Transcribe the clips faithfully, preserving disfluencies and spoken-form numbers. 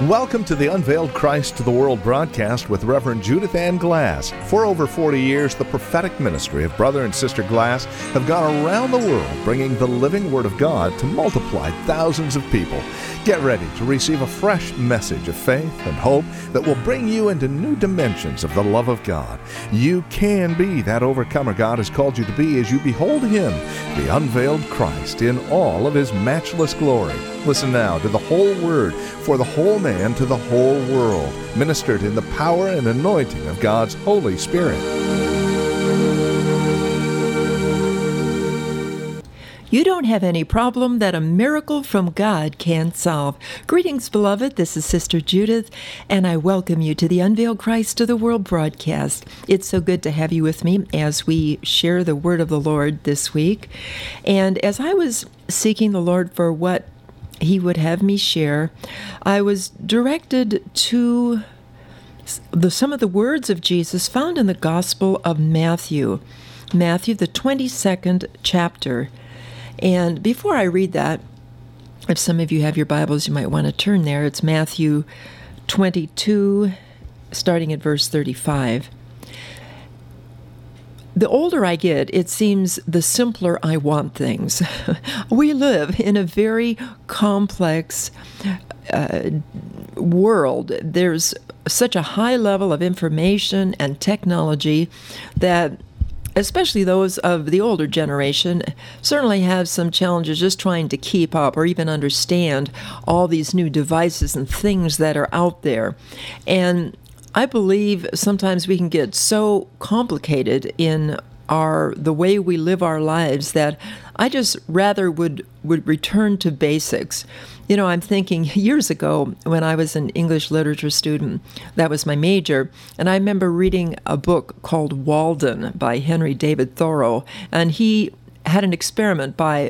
Welcome to the Unveiled Christ to the World broadcast with Reverend Judith Ann Glass. For over forty years, the prophetic ministry of Brother and Sister Glass have gone around the world bringing the living Word of God to multiply thousands of people. Get ready to receive a fresh message of faith and hope that will bring you into new dimensions of the love of God. You can be that overcomer God has called you to be as you behold Him, the unveiled Christ, in all of His matchless glory. Listen now to the whole Word for the whole man to the whole world, ministered in the power and anointing of God's Holy Spirit. You don't have any problem that a miracle from God can't solve. Greetings, beloved. This is Sister Judith, and I welcome you to the Unveiled Christ to the World broadcast. It's so good to have you with me as we share the Word of the Lord this week. And as I was seeking the Lord for what He would have me share, I was directed to the, some of the words of Jesus found in the Gospel of Matthew, Matthew, the twenty-second chapter. And before I read that, if some of you have your Bibles, you might want to turn there. It's Matthew twenty-two, starting at verse thirty-five. The older I get, it seems the simpler I want things. We live in a very complex uh, world. There's such a high level of information and technology that especially those of the older generation certainly have some challenges just trying to keep up or even understand all these new devices and things that are out there. And I believe sometimes we can get so complicated in our the way we live our lives that I just rather would, would return to basics. You know, I'm thinking years ago when I was an English literature student, that was my major, and I remember reading a book called Walden by Henry David Thoreau, and he had an experiment by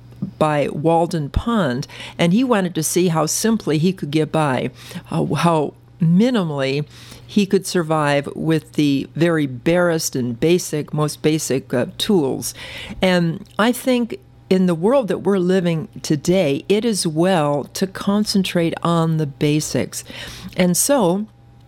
by Walden Pond, and he wanted to see how simply he could get by, how, how minimally he could survive with the very barest and basic, most basic uh, tools. And I think in the world that we're living today, it is well to concentrate on the basics. And so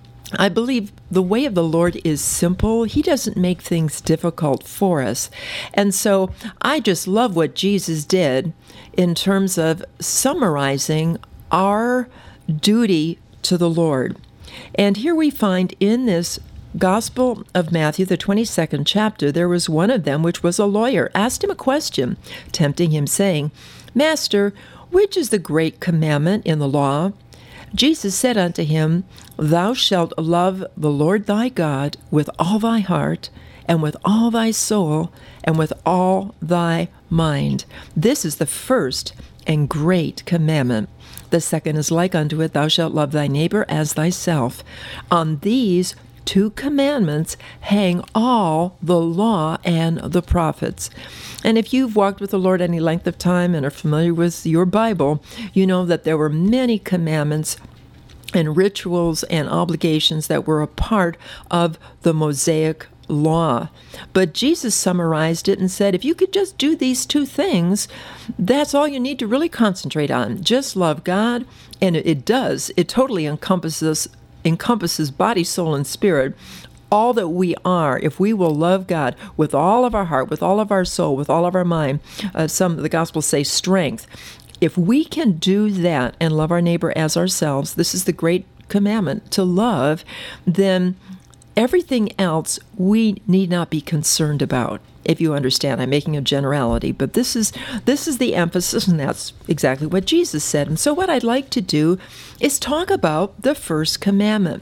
I believe the way of the Lord is simple. He doesn't make things difficult for us. And so I just love what Jesus did in terms of summarizing our duty to the Lord. And here we find in this Gospel of Matthew, the twenty-second chapter, there was one of them, which was a lawyer, asked him a question, tempting him, saying, Master, which is the great commandment in the law? Jesus said unto him, Thou shalt love the Lord thy God with all thy heart, and with all thy soul, and with all thy mind. This is the first and great commandment. The second is like unto it, Thou shalt love thy neighbor as thyself. On these two commandments hang all the law and the prophets. And if you've walked with the Lord any length of time and are familiar with your Bible, you know that there were many commandments and rituals and obligations that were a part of the Mosaic law. But Jesus summarized it and said, if you could just do these two things, that's all you need to really concentrate on. Just love God, and it, it does. It totally encompasses encompasses body, soul, and spirit. All that we are, if we will love God with all of our heart, with all of our soul, with all of our mind, uh, some of the Gospels say strength. If we can do that and love our neighbor as ourselves, this is the great commandment, to love, then everything else we need not be concerned about. If you understand, I'm making a generality, but this is this is the emphasis, and that's exactly what Jesus said. And so what I'd like to do is talk about the first commandment.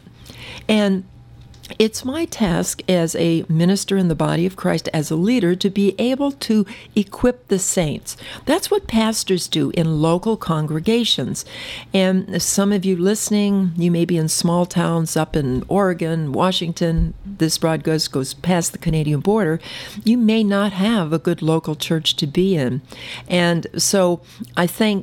And it's my task as a minister in the body of Christ, as a leader, to be able to equip the saints. That's what pastors do in local congregations. And some of you listening, you may be in small towns up in Oregon, Washington. This broadcast goes past the Canadian border. You may not have a good local church to be in. And so I thank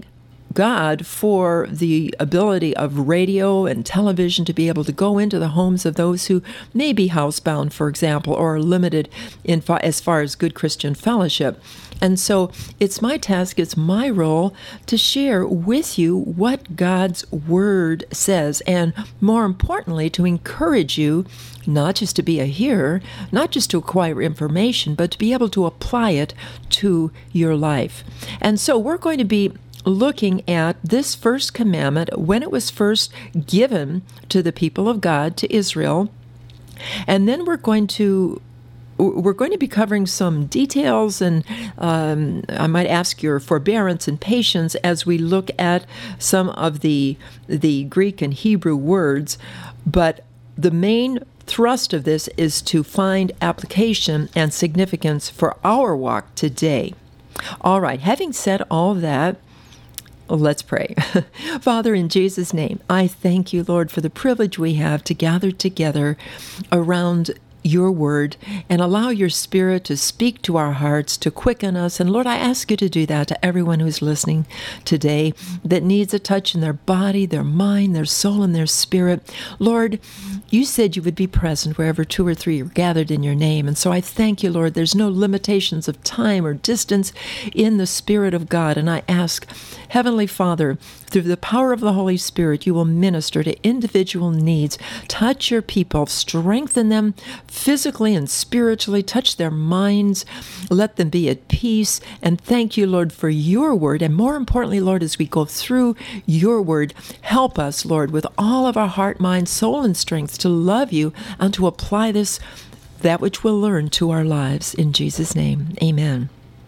God for the ability of radio and television to be able to go into the homes of those who may be housebound, for example, or are limited in fa- as far as good Christian fellowship. And so it's my task, it's my role to share with you what God's Word says, and more importantly, to encourage you not just to be a hearer, not just to acquire information, but to be able to apply it to your life. And so we're going to be looking at this first commandment when it was first given to the people of God, to Israel. And then we're going to we're going to be covering some details, and um, I might ask your forbearance and patience as we look at some of the the Greek and Hebrew words. But the main thrust of this is to find application and significance for our walk today. All right, having said all that, let's pray. Father, in Jesus' name, I thank you, Lord, for the privilege we have to gather together around your word and allow your Spirit to speak to our hearts, to quicken us. And Lord, I ask you to do that to everyone who's listening today that needs a touch in their body, their mind, their soul, and their spirit. Lord, you said you would be present wherever two or three are gathered in your name. And so I thank you, Lord, there's no limitations of time or distance in the Spirit of God. And I ask, Heavenly Father, through the power of the Holy Spirit, you will minister to individual needs. Touch your people, strengthen them physically and spiritually, touch their minds, let them be at peace. And thank you, Lord, for your word. And more importantly, Lord, as we go through your word, help us, Lord, with all of our heart, mind, soul, and strength to love you and to apply this, that which we'll learn, to our lives. In Jesus' name, amen.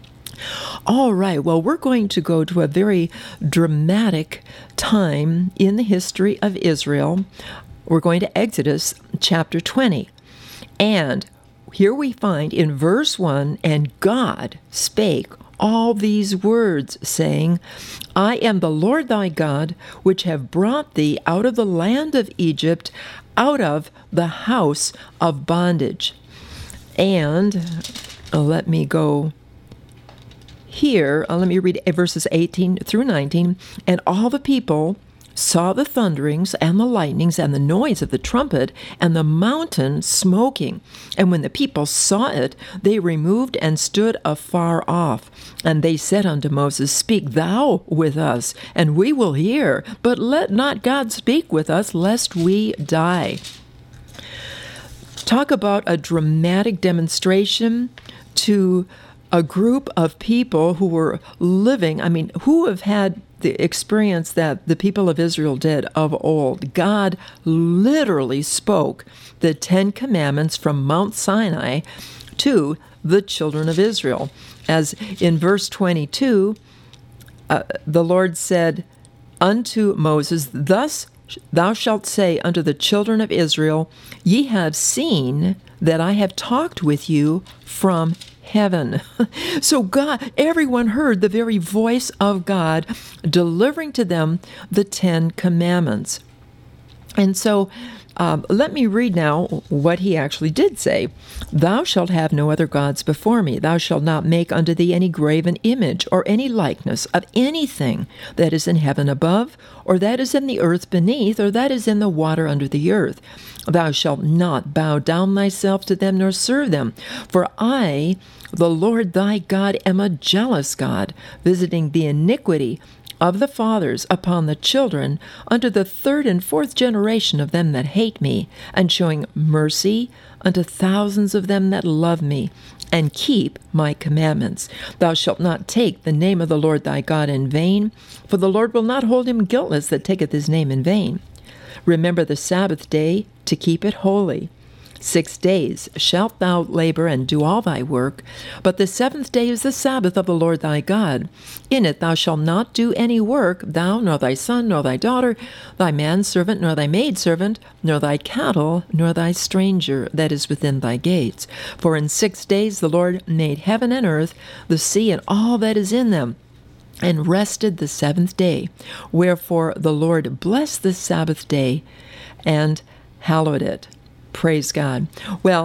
All right, well, we're going to go to a very dramatic time in the history of Israel. We're going to Exodus chapter twenty. And here we find in verse one, and God spake all these words, saying, I am the Lord thy God, which have brought thee out of the land of Egypt, out of the house of bondage. And uh, let me go here, uh, let me read verses eighteen through nineteen. And all the people saw the thunderings and the lightnings and the noise of the trumpet and the mountain smoking. And when the people saw it, they removed and stood afar off. And they said unto Moses, Speak thou with us, and we will hear, but let not God speak with us, lest we die. Talk about a dramatic demonstration to a group of people who were living, I mean, who have had the experience that the people of Israel did of old. God literally spoke the Ten Commandments from Mount Sinai to the children of Israel. As in verse twenty-two, uh, the Lord said unto Moses, Thus thou shalt say unto the children of Israel, Ye have seen that I have talked with you from heaven. So God, everyone heard the very voice of God delivering to them the Ten Commandments. And so um, let me read now what he actually did say. Thou shalt have no other gods before me. Thou shalt not make unto thee any graven image or any likeness of anything that is in heaven above, or that is in the earth beneath, or that is in the water under the earth. Thou shalt not bow down thyself to them, nor serve them. For I, the Lord thy God, am a jealous God, visiting the iniquity of the fathers upon the children unto the third and fourth generation of them that hate me, and showing mercy unto thousands of them that love me, and keep my commandments. Thou shalt not take the name of the Lord thy God in vain, for the Lord will not hold him guiltless that taketh his name in vain. Remember the Sabbath day to keep it holy. Six days shalt thou labor and do all thy work, but the seventh day is the Sabbath of the Lord thy God. In it thou shalt not do any work, thou, nor thy son, nor thy daughter, thy manservant, nor thy maidservant, nor thy cattle, nor thy stranger that is within thy gates. For in six days the Lord made heaven and earth, the sea, and all that is in them, and rested the seventh day. Wherefore the Lord blessed the Sabbath day and hallowed it. Praise God. Well,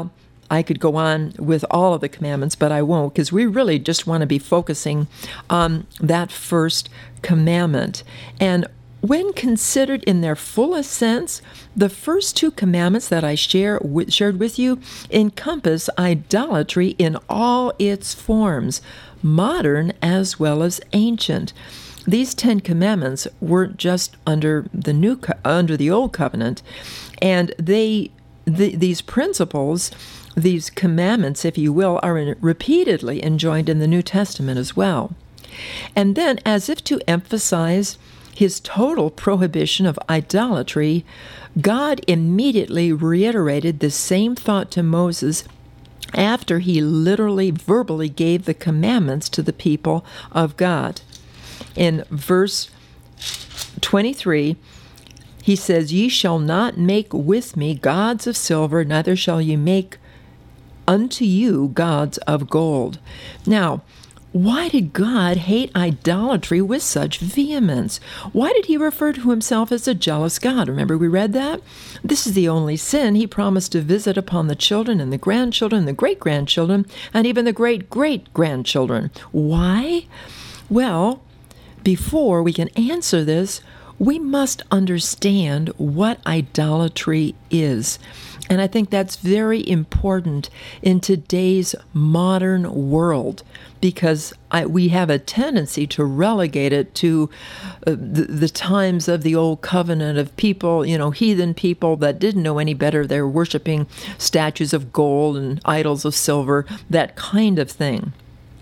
I could go on with all of the commandments, but I won't, because we really just want to be focusing on that first commandment. And when considered in their fullest sense, the first two commandments that I share with, shared with you encompass idolatry in all its forms, modern as well as ancient. These Ten Commandments weren't just under the new under the Old Covenant, and they the, these principles, these commandments, if you will, are in, repeatedly enjoined in the New Testament as well. And then, as if to emphasize his total prohibition of idolatry, God immediately reiterated the same thought to Moses after he literally, verbally gave the commandments to the people of God. In verse twenty-three, he says, "Ye shall not make with me gods of silver, neither shall ye make unto you gods of gold." Now, why did God hate idolatry with such vehemence? Why did he refer to himself as a jealous God? Remember we read that? This is the only sin he promised to visit upon the children and the grandchildren, the great-grandchildren, and even the great-great-grandchildren. Why? Well, before we can answer this, we must understand what idolatry is. And I think that's very important in today's modern world, because I, we have a tendency to relegate it to uh, the, the times of the Old Covenant of people, you know, heathen people that didn't know any better. They were worshiping statues of gold and idols of silver, that kind of thing.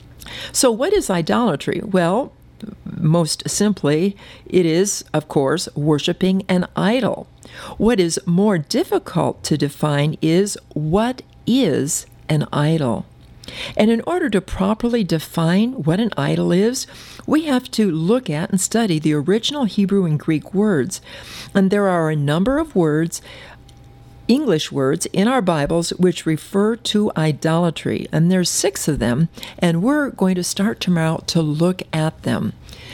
So what is idolatry? Well, most simply, it is, of course, worshiping an idol. What is more difficult to define is, what is an idol? And in order to properly define what an idol is, we have to look at and study the original Hebrew and Greek words. And there are a number of words, English words, in our Bibles which refer to idolatry. And there's six of them, and we're going to start tomorrow to look at them.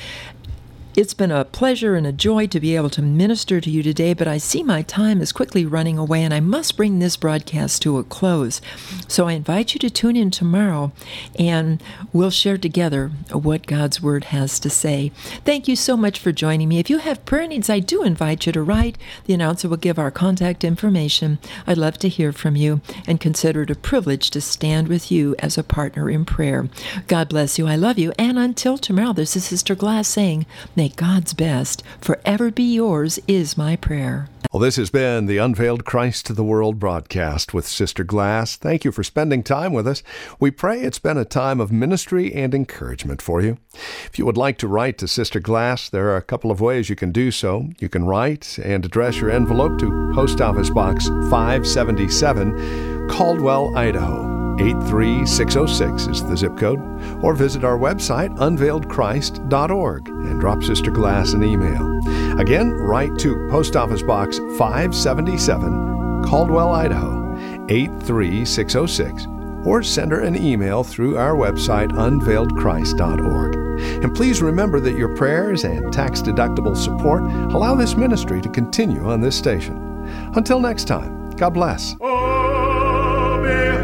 It's been a pleasure and a joy to be able to minister to you today, but I see my time is quickly running away, and I must bring this broadcast to a close. So I invite you to tune in tomorrow, and we'll share together what God's Word has to say. Thank you so much for joining me. If you have prayer needs, I do invite you to write. The announcer will give our contact information. I'd love to hear from you, and consider it a privilege to stand with you as a partner in prayer. God bless you. I love you. And until tomorrow, this is Sister Glass saying, may God's best forever be yours is my prayer. Well, this has been the Unveiled Christ to the World broadcast with Sister Glass. Thank you for spending time with us. We pray it's been a time of ministry and encouragement for you. If you would like to write to Sister Glass, there are a couple of ways you can do so. You can write and address your envelope to Post Office Box five seventy-seven, Caldwell, Idaho. eight three six oh six is the zip code, or visit our website, unveiled christ dot org, and drop Sister Glass an email. Again, write to Post Office Box five seventy-seven, Caldwell, Idaho, eight three six oh six, or send her an email through our website, unveiled christ dot org. And please remember that your prayers and tax-deductible support allow this ministry to continue on this station. Until next time, God bless. Oh,